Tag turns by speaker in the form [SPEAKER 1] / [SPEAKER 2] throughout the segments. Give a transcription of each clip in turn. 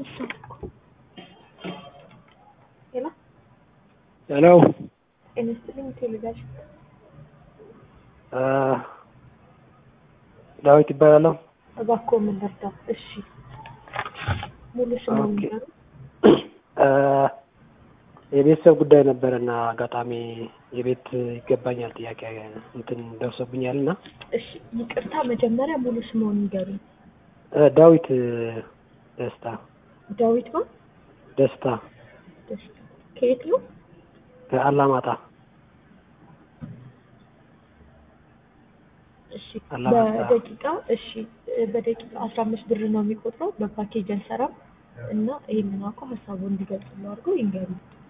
[SPEAKER 1] Hello.
[SPEAKER 2] Anything television?
[SPEAKER 1] ዳዊት ይባላል።
[SPEAKER 2] እባክዎ ምን ልርዳ? እሺ ሙሉ ስሙን ንገሩ።
[SPEAKER 1] የቤተሰብ ጉዳይ ነበርና አጋጣሚ የቤት ይገባኛል ጥያቄ እንትን ደርሶብኛልና
[SPEAKER 2] እሺ ይቅርታ መጀመሪያ ሙሉ ስሙን ንገሩ።
[SPEAKER 1] ዳዊት ደስታ።
[SPEAKER 2] ዳዊት ነው?
[SPEAKER 1] ደስታ።
[SPEAKER 2] ደስታ ከየት ነው?
[SPEAKER 1] ከአላማጣ።
[SPEAKER 2] እሺ በደቂቃ እሺ በደቂቃ 15 ብር ነው የሚቆጥረው በፓኬጅ አንሰራም እና ይሄንን አቆ ሐሳቡን እንዲገልጽልኝ አድርገው ይንገሩ።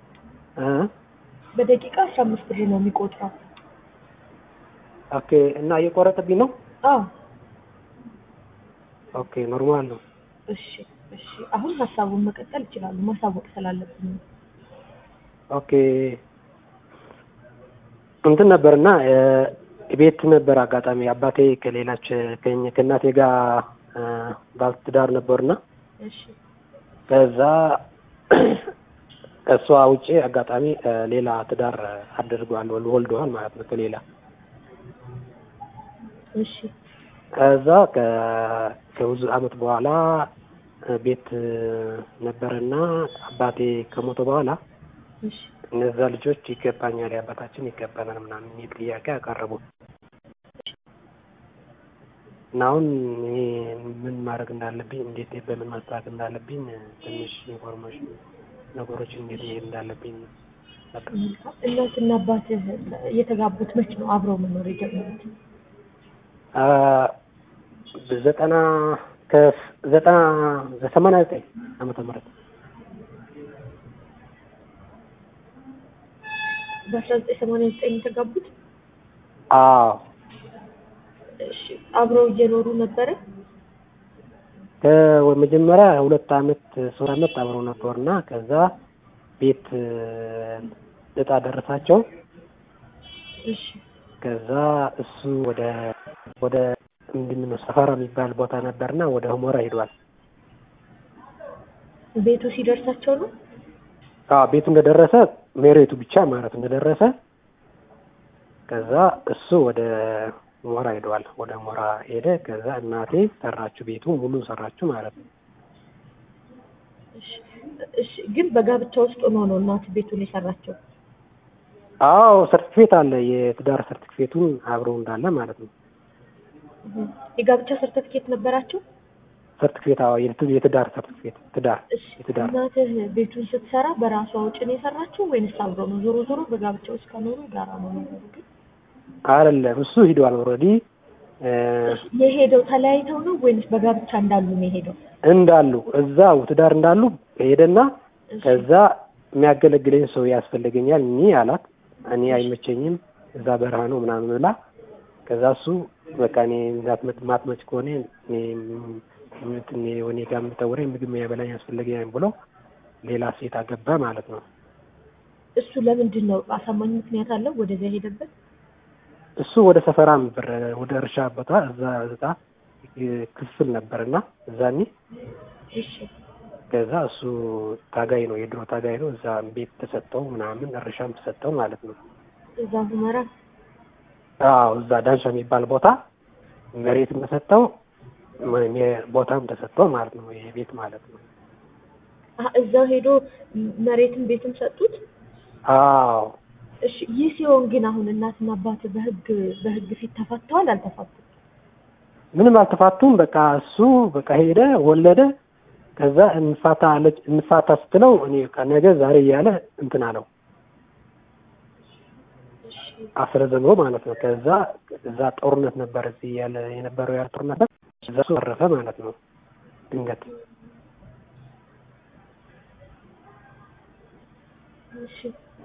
[SPEAKER 2] በደቂቃ 15 ብር ነው የሚቆጥረው።
[SPEAKER 1] ኦኬ እና እየቆረጠብኝ ነው?
[SPEAKER 2] አዎ
[SPEAKER 1] ኦኬ ኖርማል ነው።
[SPEAKER 2] እሺ እሺ አሁን ሐሳቡን መቀጠል ይችላሉ ማሳወቅ ስላለብኝ ነው።
[SPEAKER 1] ኦኬ እንትን ነበርና ቤት ነበር አጋጣሚ አባቴ ከሌላች ከእናቴ ጋር ባልትዳር ነበርና
[SPEAKER 2] እሺ
[SPEAKER 1] ከዛ ከሷ ውጪ አጋጣሚ ሌላ ትዳር አድርጓል ወልደዋል ማለት ነው ከሌላ
[SPEAKER 2] እሺ
[SPEAKER 1] ከዛ ከብዙ አመት በኋላ ቤት ነበርና አባቴ ከሞተ በኋላ
[SPEAKER 2] እሺ
[SPEAKER 1] እነዛ ልጆች ይገባኛል ያባታችን ይገባናል ምናምን ጥያቄ አቀረቡ። እና አሁን ምን ማድረግ እንዳለብኝ እንዴት በምን ማስተካከል እንዳለብኝ ትንሽ ኢንፎርሜሽን ነገሮችን እንዴት መሄድ እንዳለብኝ
[SPEAKER 2] እናትና አባትህ የተጋቡት መች ነው አብረው መኖር የጀመሩት?
[SPEAKER 1] በ89 ዓመተ ምህረት
[SPEAKER 2] በ1989 የተጋቡት?
[SPEAKER 1] አዎ
[SPEAKER 2] እሺ አብረው እየኖሩ ነበረ?
[SPEAKER 1] መጀመሪያ 2 አመት 3 አመት አብረው ነበርና ከዛ ቤት እጣ ደረሳቸው።
[SPEAKER 2] እሺ
[SPEAKER 1] ከዛ እሱ ወደ ምንድነው ሰፈራ የሚባል ቦታ ነበርና ወደ ሁመራ ሄዷል።
[SPEAKER 2] ቤቱ ሲደርሳቸው ነው?
[SPEAKER 1] ቤቱ እንደደረሰ መሬቱ ብቻ ማለት እንደደረሰ ከዛ እሱ ወደ ሁመራ ሄዷል። ወደ ሁመራ ሄደ። ከዛ እናቴ ሰራችሁ ቤቱ ሙሉ ሰራችሁ ማለት ነው።
[SPEAKER 2] እሺ ግን በጋብቻ ውስጥ ነው እናት ቤቱን የሰራቸው?
[SPEAKER 1] አዎ ሰርቲፊኬት አለ የትዳር ሰርቲፊኬቱን አብረው እንዳለ ማለት ነው።
[SPEAKER 2] የጋብቻ ሰርቲፊኬት ነበራቸው?
[SPEAKER 1] ሰርቲፊኬት አዎ የትዳር ሰርቲፊኬት ትዳር
[SPEAKER 2] እናትህ ቤቱን ስትሰራ በራሷ ወጪ ነው የሰራችው ወይንስ አብረው ነው? ዞሮ ዞሮ በጋብቻ ውስጥ ከኖሩ ጋራ ነው የሚኖሩት።
[SPEAKER 1] አይደለም እሱ ሂዷል ኦልሬዲ።
[SPEAKER 2] የሄደው ተለያይተው ነው ወይንስ በጋብቻ እንዳሉ ነው የሄደው?
[SPEAKER 1] እንዳሉ እዛው ትዳር እንዳሉ ሄደና ከዛ የሚያገለግለኝ ሰው ያስፈልገኛል እኔ አላት። እኔ አይመቸኝም እዛ በረሃ ነው ምናምን ብላ ከዛ እሱ በቃ እኔ ማትመጭ ከሆነ እኔ ወኔ ጋር የምትወረኝ ምግብ ያበላኝ ያስፈልገኛል ብሎ ሌላ ሴት አገባ ማለት ነው።
[SPEAKER 2] እሱ ለምንድን ነው አሳማኝ ምክንያት አለው ወደዛ ሄደበት?
[SPEAKER 1] እሱ ወደ ሰፈራም ብር ወደ እርሻ ቦታ እዛ ክፍል ነበርና እዛኔ
[SPEAKER 2] እሺ
[SPEAKER 1] ከዛ እሱ ታጋይ ነው የድሮ ታጋይ ነው። እዛ ቤት ተሰጠው ምናምን እርሻም ተሰጠው ማለት ነው።
[SPEAKER 2] እዛ ሁመራ?
[SPEAKER 1] አዎ እዛ ዳንሻ የሚባል ቦታ መሬትም ተሰጠው ቦታም ተሰጠው ማለት ነው። የቤት ማለት ነው።
[SPEAKER 2] እዛው ሄዶ መሬትም ቤትም ሰጡት?
[SPEAKER 1] አዎ
[SPEAKER 2] እሺ ይህ ሲሆን ግን አሁን እናትና አባት በህግ ፊት ተፋተዋል አልተፋቱም?
[SPEAKER 1] ምንም አልተፋቱም። በቃ እሱ በቃ ሄደ ወለደ። ከዛ እንፋታ ስትለው እኔ ነገ ዛሬ እያለ እንትን አለው አስረዘመው ማለት ነው። ከዛ እዛ ጦርነት ነበር እዚህ ያለ የነበረው ያ ጦርነት እዛ እሱ አረፈ ማለት ነው ድንገት።
[SPEAKER 2] እሺ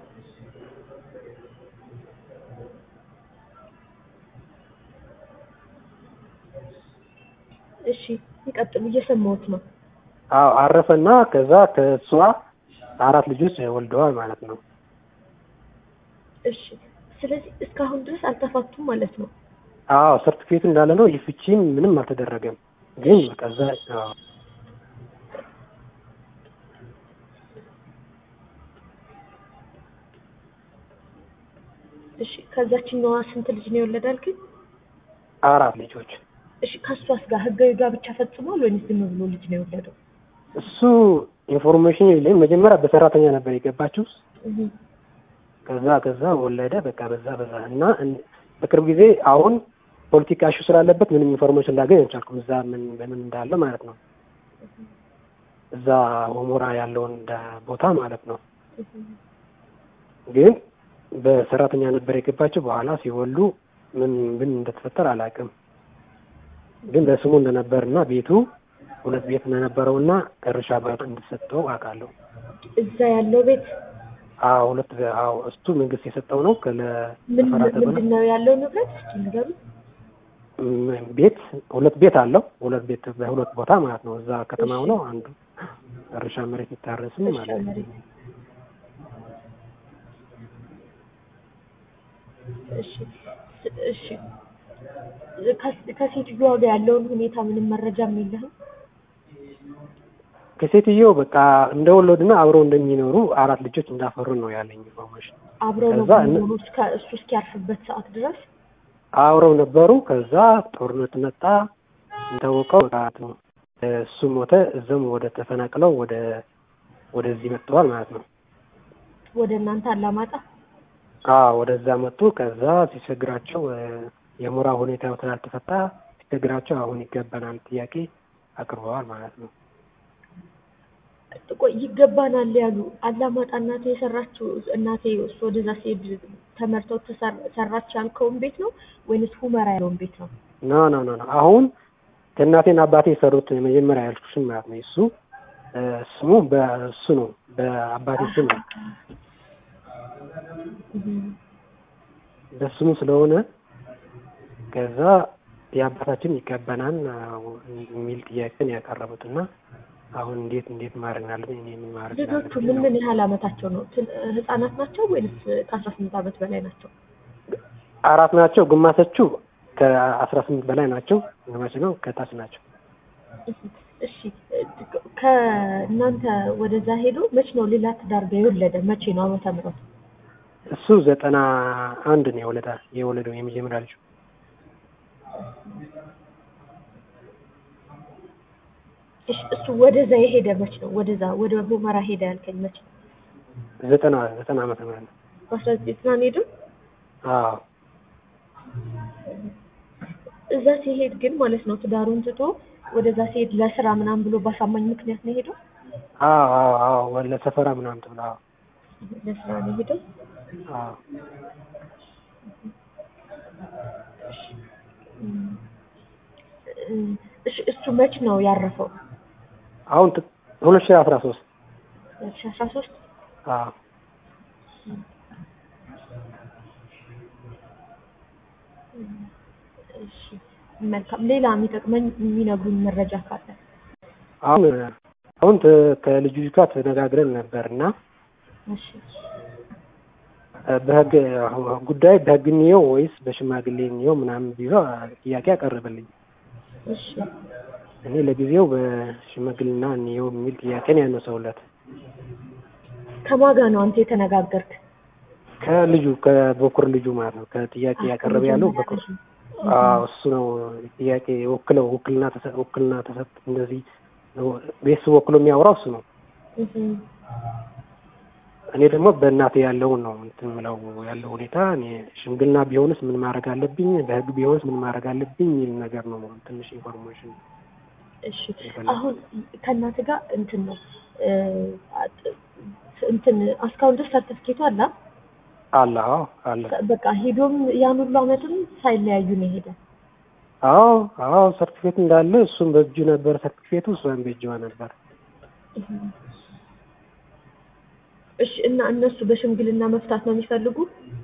[SPEAKER 2] እሺ ይቀጥሉ እየሰማሁት ነው።
[SPEAKER 1] አዎ አረፈና ከዛ ከሷ 4 ልጆች ወልደዋል ማለት ነው።
[SPEAKER 2] እሺ ስለዚህ እስካሁን ድረስ አልተፋቱም ማለት ነው?
[SPEAKER 1] አዎ ሰርቲፊኬቱ እንዳለ ነው። ይፍቺም ምንም አልተደረገም። ግን ከዛ
[SPEAKER 2] እሺ ከዛችኛዋ ስንት ልጅ ነው የወለዳል ግን?
[SPEAKER 1] 4 ልጆች።
[SPEAKER 2] እሺ ከሷስ ጋር ህጋዊ ጋብቻ ፈጽሟል ወይስ ዝም ብሎ ልጅ ነው የወለደው?
[SPEAKER 1] እሱ ኢንፎርሜሽን የለኝም። መጀመሪያ በሰራተኛ ነበር የገባችው። ከዛ ወለደ። በቃ በዛ እና በቅርብ ጊዜ አሁን ፖለቲካ ኢሹ ስላለበት ምንም ኢንፎርሜሽን ላገኝ አልቻልኩም። እዛ በምን እንዳለ ማለት ነው። እዛ ሁመራ ያለውን ቦታ ማለት ነው። ግን በሰራተኛ ነበር የገባችው። በኋላ ሲወሉ ምን እንደተፈጠረ አላውቅም። ግን በስሙ እንደነበርና ቤቱ 2 ቤት እንደነበረውና እርሻ ቦታ እንደተሰጠው አውቃለሁ።
[SPEAKER 2] እዛ ያለው ቤት
[SPEAKER 1] 2 እሱ መንግስት የሰጠው ነው።
[SPEAKER 2] ምንድን ነው ያለው ንብረት እስኪ ንገሩ።
[SPEAKER 1] ቤት 2 ቤት አለው። 2 ቤት በ2 ቦታ ማለት ነው። እዛ ከተማው ነው። አንዱ እርሻ መሬት ይታረስም ማለት ነው።
[SPEAKER 2] እሺ ከሴትዮዋ ጋር ያለውን ሁኔታ ምንም መረጃም የለህም?
[SPEAKER 1] ከሴትዮው በቃ እንደወለዱና አብረው እንደሚኖሩ 4 ልጆች እንዳፈሩ ነው ያለኝ ኢንፎርሜሽን።
[SPEAKER 2] አብረው ነው የሚኖሩት እሱ እስኪያርፍበት ሰዓት ድረስ
[SPEAKER 1] አብረው ነበሩ። ከዛ ጦርነት መጣ እንደታወቀው እሱ ሞተ። እዛም ወደ ተፈናቅለው ወደዚህ መጥተዋል ማለት ነው።
[SPEAKER 2] ወደ እናንተ አላማጣ?
[SPEAKER 1] ወደዛ መጡ። ከዛ ሲቸግራቸው የሞራ ሁኔታው ስላልተፈታ ሲቸግራቸው አሁን ይገባናል ጥያቄ አቅርበዋል ማለት ነው።
[SPEAKER 2] ቆይ ይገባናል ያሉ አላማጣ እናቴ የሰራችው እናቴ እሱ ወደዛ ሲሄድ ተመርተው ተሰራች ያልከውን ቤት ነው ወይስ ሁመራ ያለውን ቤት ነው?
[SPEAKER 1] ኖ አሁን ከእናቴና አባቴ የሰሩት መጀመሪያ ያልኩሽን ማለት ነው። እሱ ስሙ በእሱ ነው፣ በአባቴ ስም ነው። በስሙ ስለሆነ ከዛ የአባታችን ይገባናል የሚል ጥያቄን ያቀረቡትና አሁን እንዴት ማድረግ አለብኝ? እኔ ምን ማድረግ አለብኝ?
[SPEAKER 2] ልጆቹ ምን ያህል አመታቸው ነው? ህፃናት ናቸው ወይስ ከ18 አመት በላይ ናቸው?
[SPEAKER 1] 4 ናቸው። ግማሾቹ ከ18 በላይ ናቸው፣ ግማሽ ነው ከታች ናቸው።
[SPEAKER 2] እሺ ከእናንተ ወደዛ ሄዶ መች ነው ሌላ ትዳር የወለደ? መቼ ነው ዓመተ ምህረቱ?
[SPEAKER 1] እሱ 91 ነው የወለደው የመጀመሪያ ልጅ።
[SPEAKER 2] እሱ ወደዛ የሄደ መች ነው? ወደ ሁመራ ሄደ ያልከኝ መች ነው?
[SPEAKER 1] 90 ዓመተ ምህረት ነው።
[SPEAKER 2] በ1990 ሄዶ? እዛ ሲሄድ ግን ማለት ነው ትዳሩን ትቶ ወደዛ ሲሄድ ለስራ ምናምን ብሎ ባሳማኝ ምክንያት ነው ሄደው?
[SPEAKER 1] ለሰፈራ ምናምን ተብሎ
[SPEAKER 2] ለስራ ነው ሄደው? እሱ መች ነው ያረፈው?
[SPEAKER 1] አሁን 2013
[SPEAKER 2] እሺ መልካም። ሌላ የሚነግሩኝ መረጃ ካለ?
[SPEAKER 1] አሁን ከልጁ ጋር ተነጋግረን ነበርና በህግ ጉዳይ በህግ ነው ወይስ በሽማግሌ ነው ምናምን ቢሮ ጥያቄ ያቀርብልኝ። እኔ ለጊዜው በሽማግሌና ነው የሚል ጥያቄ ነው ያነሳውለት።
[SPEAKER 2] ከማን ጋር ነው አንተ የተነጋገርክ?
[SPEAKER 1] ከልጁ ከበኩር ልጁ ማለት ነው። ከጥያቄ ያቀርብ ያለው በኩር እሱ ነው። ጥያቄ ውክልና ተሰጥ እንደዚህ ቤተሰብ ወክሎ የሚያወራው እሱ ነው። እኔ ደግሞ በእናቴ ያለውን ነው እንትን የምለው ያለው ሁኔታ። እኔ ሽምግልና ቢሆንስ ምን ማድረግ አለብኝ፣ በህግ ቢሆንስ ምን ማድረግ አለብኝ የሚል ነገር ነው ትንሽ ኢንፎርሜሽን።
[SPEAKER 2] እሺ አሁን ከእናቴ ጋር እንትን ነው አስካውንት ሰርቲፊኬቱ አለ? አለ። በቃ ሄዶም ያን ሁሉ አመትም ሳይለያዩ ነው ሄደ?
[SPEAKER 1] ሰርቲፊኬት እንዳለ እሱም በእጁ ነበር ሰርቲፊኬቱ፣ እሷም በእጇ ነበር።
[SPEAKER 2] እሺ እና እነሱ በሽምግልና መፍታት ነው የሚፈልጉ?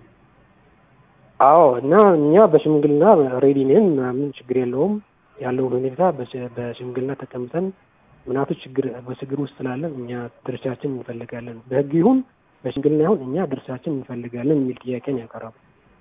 [SPEAKER 1] እና እኛ በሽምግልና ሬዲ ነን፣ ምንም ችግር የለውም። ያለው ሁኔታ በሽምግልና ተቀምጠን ምናቱ በችግር ውስጥ ስላለ እኛ ድርሻችን እንፈልጋለን፣ በህግ ይሁን በሽምግልና ይሁን እኛ ድርሻችን እንፈልጋለን የሚል ጥያቄ ነው ያቀረበው።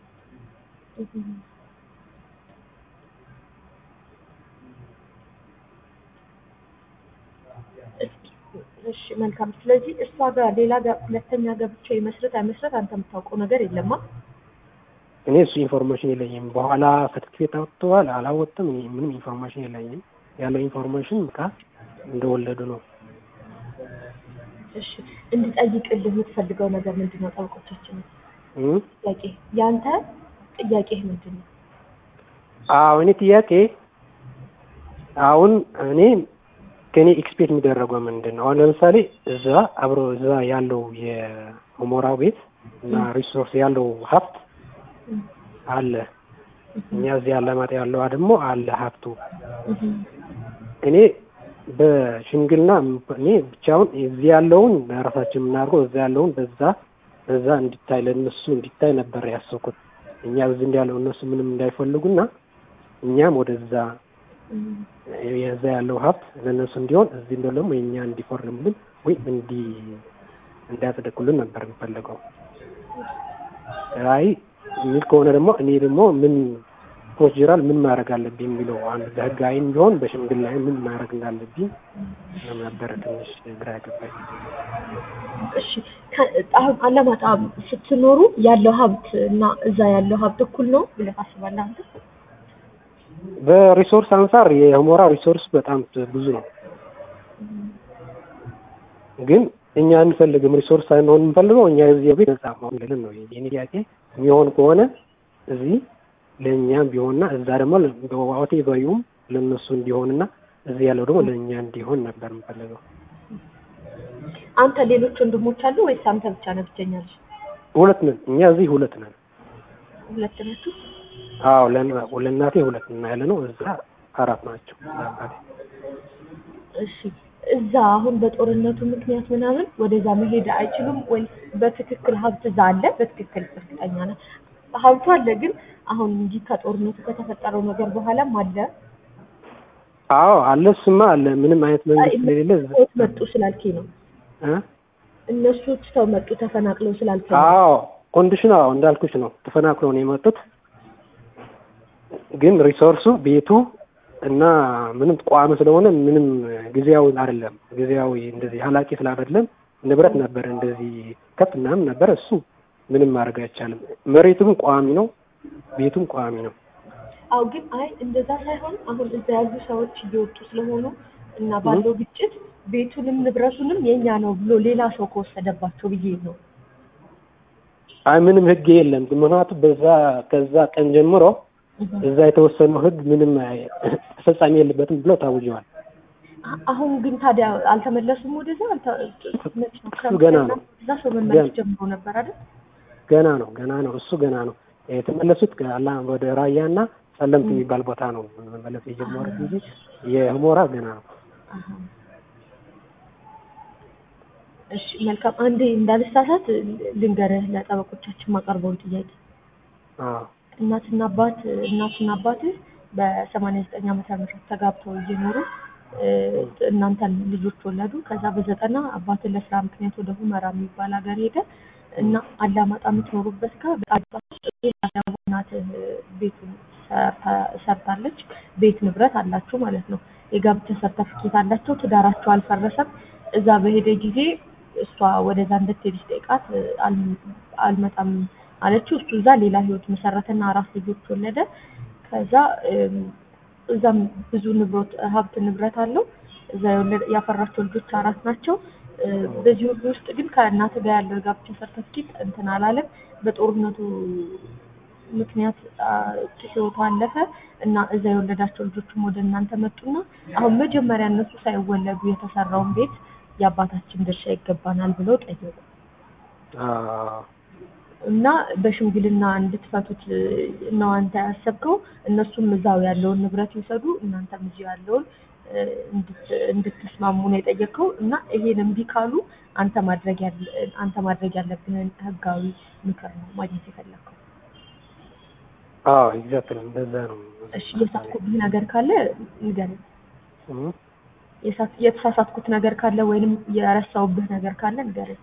[SPEAKER 2] እሺ መልካም። ስለዚህ እሷ ጋር ሌላ ጋር ሁለተኛ ገብቼ አይመስረት አንተ የምታውቀው ነገር የለማ?
[SPEAKER 1] እኔ እሱ ኢንፎርሜሽን የለኝም። በኋላ ሰርቲፊኬት አውጥተዋል አላወጣም ምንም ኢንፎርሜሽን የለኝም። ያለው ኢንፎርሜሽን በቃ እንደወለዱ ነው።
[SPEAKER 2] እሺ እንድጠይቅልህ የምትፈልገው ነገር ምንድነው? ጠበቆቻችን ጥያቄ ያንተ ጥያቄ ምንድነው?
[SPEAKER 1] እኔ ጥያቄ አሁን እኔ ከኔ ኤክስፔክት የሚደረገው ምንድነው? አሁን ለምሳሌ እዛ አብሮ እዛ ያለው የሁመራው ቤት እና ሪሶርስ ያለው ሀብት አለ። እኛ እዚህ አላማጣ ያለው ደግሞ አለ ሀብቱ። እኔ በሽምግልና እኔ ብቻውን እዚህ ያለውን ለራሳችን የምናደርገው እዛ ያለውን በዛ እንዲታይ ለነሱ እንዲታይ ነበር ያሰብኩት። እኛ እዚህ እንዳለው እነሱ ምንም እንዳይፈልጉና እኛም ወደዛ የዛ ያለው ሀብት ለነሱ እንዲሆን እዚህ እንደለም የኛ እንዲፈርምልን ወይ እንዲያጸድቁልን ነበር የምፈልገው። አይ ምን ከሆነ ደግሞ እኔ ደግሞ ምን ፕሮሲጀራል ምን ማድረግ አለብኝ የሚለው አንድ በህጋዊም ቢሆን በሽምግልና ምን ማድረግ እንዳለብኝ ነበር ትንሽ ግራ ያገባኝ።
[SPEAKER 2] እሺ አላማጣ ስትኖሩ ያለው ሀብት እና እዛ ያለው ሀብት እኩል ነው ብለህ ታስባለህ አንተ?
[SPEAKER 1] በሪሶርስ አንፃር የሁመራ ሪሶርስ በጣም ብዙ ነው። ግን እኛ እንፈልግም ሪሶርስ ሳይሆን እንፈልገው እኛ እዚህ ቤት ነፃ መሆን ለልን ነው የኔ ጥያቄ። የሚሆን ከሆነ እዚህ ለኛም ቢሆንና እዛ ደግሞ በዋውቴ ባዩም ለነሱ እንዲሆንና እዚህ ያለው ደግሞ ለኛ እንዲሆን ነበር የምፈልገው።
[SPEAKER 2] አንተ ሌሎች ወንድሞች አሉ ወይስ አንተ ብቻ ነህ ብቸኛ ልጅ?
[SPEAKER 1] ሁለት ነን እኛ እዚህ ሁለት ነን።
[SPEAKER 2] ሁለት ናችሁ?
[SPEAKER 1] አዎ ለእናቴ ሁለት እና ያለ ነው እዛ አራት ናቸው አባቴ።
[SPEAKER 2] እሺ እዛ አሁን በጦርነቱ ምክንያት ምናምን ወደዛ መሄድ አይችሉም ወይ? በትክክል ሀብት እዛ አለ? በትክክል እርግጠኛ ነህ? ሀብቱ አለ ግን አሁን እንጂ ከጦርነቱ ከተፈጠረው ነገር በኋላም አለ?
[SPEAKER 1] አዎ አለ እሱማ አለ። ምንም አይነት መንግስት ስለሌለ
[SPEAKER 2] መጡ ስላልከኝ ነው እነሱ ተው መጡ ተፈናቅለው ስላልከኝ።
[SPEAKER 1] አዎ ኮንዲሽን እንዳልኩሽ ነው ተፈናቅለው ነው የመጡት። ግን ሪሶርሱ ቤቱ እና ምንም ቋሚ ስለሆነ ምንም ጊዜያዊ አይደለም። ጊዜያዊ እንደዚህ ሀላቂ ስላይደለም ንብረት ነበር እንደዚህ ከፍናም ነበር እሱ ምንም ማድረግ አይቻልም። መሬቱም ቋሚ ነው ቤቱም ቋሚ ነው።
[SPEAKER 2] አው ግን አይ እንደዛ ሳይሆን አሁን እዛ ያሉ ሰዎች እየወጡ ስለሆኑ እና ባለው ግጭት ቤቱንም ንብረቱንም የኛ ነው ብሎ ሌላ ሰው ከወሰደባቸው ብዬ ነው።
[SPEAKER 1] አይ ምንም ህግ የለም። ምክንያቱም ከዛ ቀን ጀምሮ እዛ የተወሰነው ህግ ምንም ተፈጻሚ የለበትም ብሎ ታውጀዋል።
[SPEAKER 2] አሁን ግን ታዲያ አልተመለሱም ወደዛ
[SPEAKER 1] ገና ነው።
[SPEAKER 2] እዛ ሰው መመለስ ጀምሮ ነበር አይደል?
[SPEAKER 1] ገና ነው እሱ ገና ነው የተመለሱት ወደ ራያና ሰለምት የሚባል ቦታ ነው መመለስ የጀመሩት እንጂ የሁመራ ገና ነው።
[SPEAKER 2] እሺ መልካም አንዴ እንዳልሳሳት ልንገርህ ለጠበቆቻችን ማቀርበውን ጥያቄ። እናትና አባት በ89 ዓመተ ምህረት ተጋብተው እየኖሩ እናንተን ልጆች ወለዱ። ከዛ በ90 አባት ለስራ ምክንያት ወደ ሁመራ የሚባል ሀገር ሄደ እና አላማጣ የምትኖሩበት ጋር እናት ቤቱን ሰርታለች። ቤት ንብረት አላችሁ ማለት ነው። የጋብቻ ሰርተፍኬት አላቸው። ትዳራቸው አልፈረሰም። እዛ በሄደ ጊዜ እሷ ወደዛ እንድትሄድ ጠይቃት አልመጣም አለችው። እሱ እዛ ሌላ ህይወት መሰረተና አራት ልጆች ወለደ። ከዛ እዛም ብዙ ሀብት ንብረት አለው። እዛ ያፈራቸው ልጆች አራት ናቸው። በዚህ ሁሉ ውስጥ ግን ከእናት ጋር ያለው ጋብቻ ሰርተፍኬት እንትን አላለም። በጦርነቱ ምክንያት ህይወቱ አለፈ እና እዛ የወለዳቸው ልጆችም ወደ እናንተ መጡና አሁን መጀመሪያ እነሱ ሳይወለዱ የተሰራውን ቤት የአባታችን ድርሻ ይገባናል ብለው ጠየቁ። እና በሽምግልና እንድትፈቱት ነው አንተ ያሰብከው። እነሱም እዛው ያለውን ንብረት ይወሰዱ፣ እናንተም እዚህ ያለውን እንድትስማሙ ነው የጠየቀው። እና ይሄን እምቢ ካሉ አንተ ማድረግ ያለብህን ህጋዊ ምክር ነው ማግኘት የፈለከው።
[SPEAKER 1] ኤግዛክትሊ እንደዛ ነው።
[SPEAKER 2] እሺ የሳትኩብህ ነገር ካለ ንገረኝ። የተሳሳትኩት ነገር ካለ ወይንም የረሳውብህ ነገር ካለ ንገረኝ።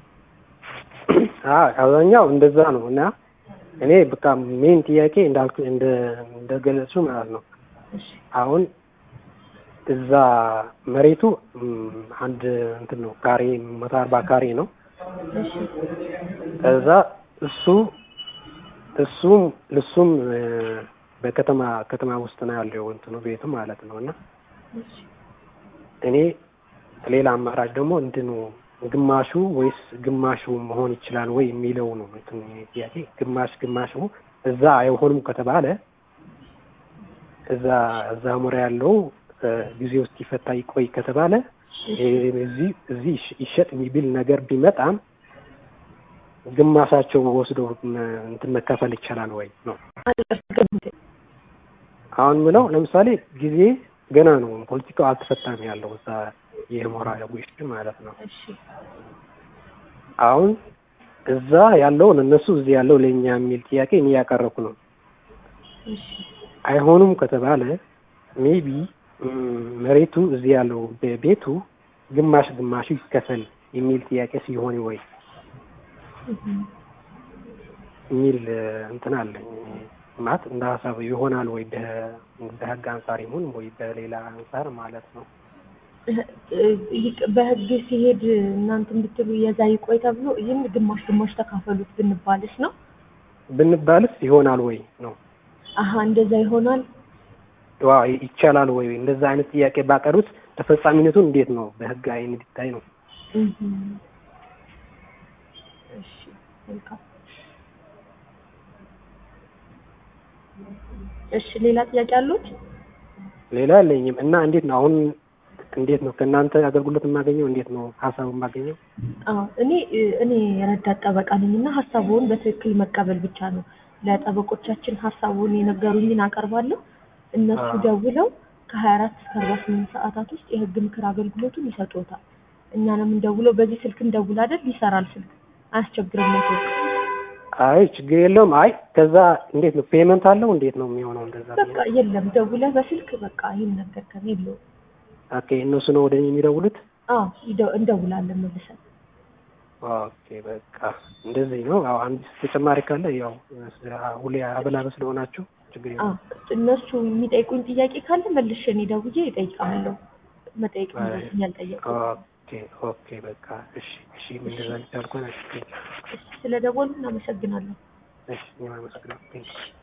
[SPEAKER 1] አብዛኛው እንደዛ ነው። እና እኔ በቃ ሜን ጥያቄ እንዳልኩ እንደገለጽኩ ማለት ነው። አሁን እዛ መሬቱ አንድ እንትን ነው ካሬ 140 ካሬ ነው። ከዛ እሱ እሱም ከተማ ውስጥ ነው ያለው እንትኑ ቤቱ ማለት ነው። እና
[SPEAKER 2] እሺ
[SPEAKER 1] እኔ ሌላ አማራጭ ደግሞ እንትኑ ግማሹ ወይስ ግማሹ መሆን ይችላል ወይ የሚለው ነው እንትኑ ጥያቄ። ግማሹ እዛ አይሆንም ከተባለ እዛ ሞራ ያለው ጊዜ ውስጥ ይፈታ ይቆይ ከተባለ እዚህ ይሸጥ የሚብል ነገር ቢመጣም ግማሻቸው ወስዶ እንትን መከፈል ይቻላል ወይ ነው አሁን ምለው። ለምሳሌ ጊዜ ገና ነው፣ ፖለቲካው አልተፈታም ያለው እዛ የሞራ ያጉሽ ማለት ነው።
[SPEAKER 2] እሺ
[SPEAKER 1] አሁን እዛ ያለው እነሱ እዚህ ያለው ለኛ የሚል ጥያቄ እኔ ያቀረብኩ ነው።
[SPEAKER 2] እሺ
[SPEAKER 1] አይሆኑም ከተባለ ሜቢ መሬቱ እዚህ ያለው ቤቱ ግማሹ ይከፈል የሚል ጥያቄ ሲሆን ወይ የሚል እንትን አለኝ ማለት እንደ ሀሳብ ይሆናል ወይ በህግ አንፃር ይሁን ወይ በሌላ አንፃር ማለት ነው።
[SPEAKER 2] በህግ ሲሄድ እናንተ እንድትሉ የዛ ይቆይ ተብሎ ይህን ግማሽ ተካፈሉት ብንባልስ
[SPEAKER 1] ይሆናል ወይ ነው?
[SPEAKER 2] እንደዛ ይሆናል።
[SPEAKER 1] ይቻላል ወይ? እንደዛ አይነት ጥያቄ ባቀሩት ተፈጻሚነቱን እንዴት ነው በህግ አይን እንዲታይ ነው።
[SPEAKER 2] እሺ መልካም። እሺ ሌላ ጥያቄ አሉት?
[SPEAKER 1] ሌላ የለኝም። እና እንዴት ነው አሁን ከእናንተ አገልግሎት የማገኘው? እንዴት ነው ሀሳቡን የማገኘው?
[SPEAKER 2] እኔ ረዳት ጠበቃ ነኝና ሀሳቡን በትክክል መቀበል ብቻ ነው። ለጠበቆቻችን ሀሳቡን የነገሩኝን አቀርባለሁ። እነሱ ደውለው ከ24 እስከ 48 ሰዓታት ውስጥ የህግ ምክር አገልግሎቱን ይሰጡታል። እኛንም እንደውለው በዚህ ስልክ እንደውል አይደል? ይሰራል ስልክ አያስቸግርም ነው።
[SPEAKER 1] አይ ችግር የለውም። አይ ከዛ እንዴት ነው ፔመንት አለው? እንዴት ነው የሚሆነው? እንደዛ
[SPEAKER 2] በቃ የለም ደውለህ በስልክ በቃ ይሄን ነገር ከሚለው
[SPEAKER 1] ኦኬ፣ እነሱ ነው ወደኔ የሚደውሉት?
[SPEAKER 2] እንደውላለን መልሰን።
[SPEAKER 1] ኦኬ በቃ እንደዚህ ነው። አንድ ተጨማሪ ካለ ያው ሁሌ አበላበ ስለሆናችሁ ችግር የለም።
[SPEAKER 2] እነሱ የሚጠይቁኝ ጥያቄ ካለ መልሼ እኔ ደውዬ እጠይቃለሁ። መጠየቅ ያልጠየቁ።
[SPEAKER 1] ኦኬ በቃ እሺ ምን እንደዛ ልታልኩ ነው።
[SPEAKER 2] ስለደወሉ እናመሰግናለን።
[SPEAKER 1] እሺ እኔም አመሰግናለሁ።